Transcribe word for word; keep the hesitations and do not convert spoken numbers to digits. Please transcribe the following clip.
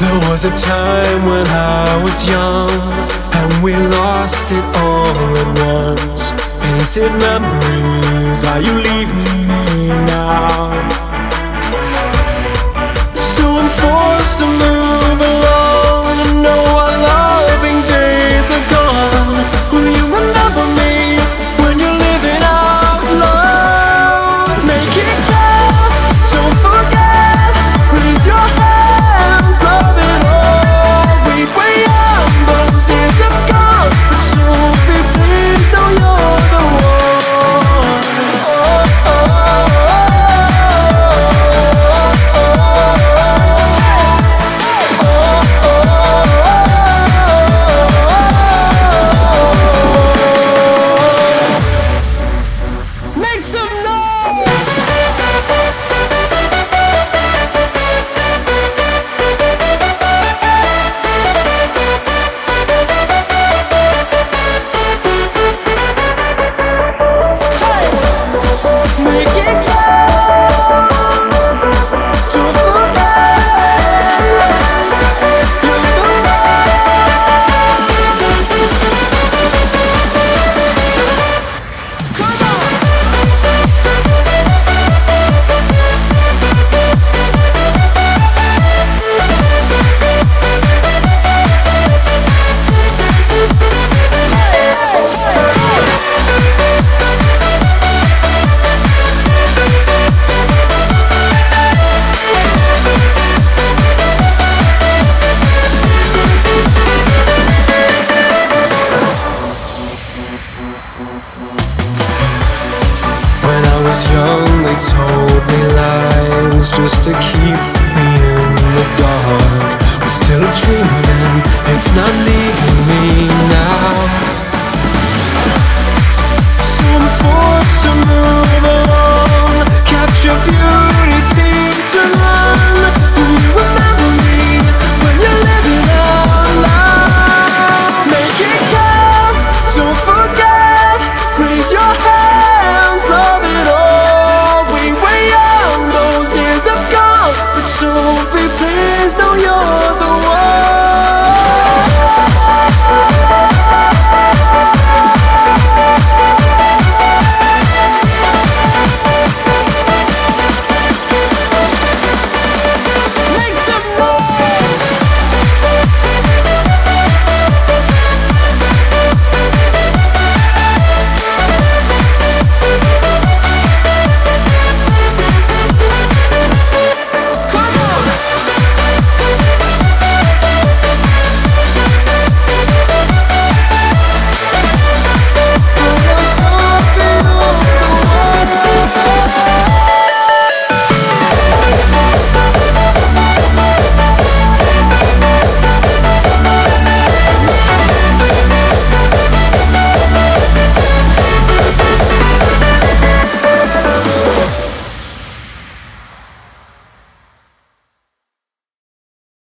There was a time when I was young, and we lost it all at once. Painted memories, are you leaving me now? So I'm forced to move along, and know our loving days are gone. Will you remember me when you're living out loud? Make it clear, don't forget, raise your hands, love it all. We were young, those years have gone, but Sophie, please know you're the one. Oh, oh, make some noise! Make it count. Don't forget, you're the one. Come on! When I was young, they told me lies just to keep